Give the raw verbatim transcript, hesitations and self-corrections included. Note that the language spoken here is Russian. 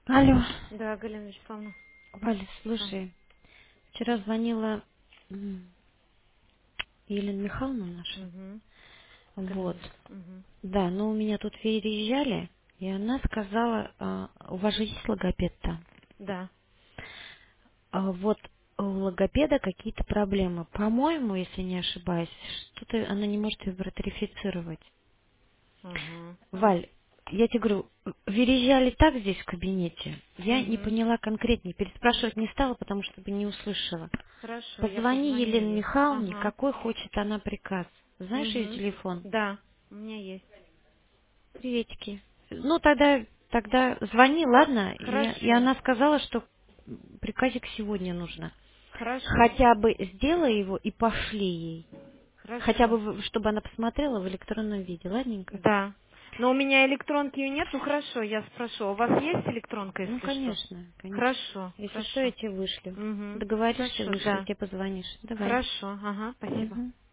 Алло. Да, Галина Вячеславовна. Валя, А, слушай, вчера звонила м, Елена Михайловна наша. угу. Вот. Галина. Угу. Да, но у меня тут переезжали, и она сказала, а, у вас же есть логопед там? Да. А вот у логопеда какие-то проблемы. По-моему, если не ошибаюсь, что-то она не может его ратифицировать. Угу. Валь, я тебе говорю, верещали так здесь в кабинете. Я не Угу. поняла конкретнее. Переспрашивать не стала, потому что бы не услышала. Хорошо, я Позвони позвоню Елене ей. Михайловне, Ага. какой хочет она приказ. Знаешь ее Угу. телефон? Да, у меня есть. Приветики. Ну, тогда, тогда звони, ладно? И, и Хорошо. она сказала, что приказик сегодня нужно. Хорошо. Хотя бы сделай его и пошли ей. Хотя Хорошо. бы, в- чтобы она посмотрела в электронном виде, ладненько? Да. Но у меня электронки нет. Ну хорошо, я спрошу. У вас есть электронка, Ну, если что? конечно, конечно. Хорошо, Если что, я хорошо. тебе вышлю. Угу. Договоришься, Хорошо, вышлю, и да. тебе позвонишь. Давай. Хорошо. Ага, спасибо. Мгм.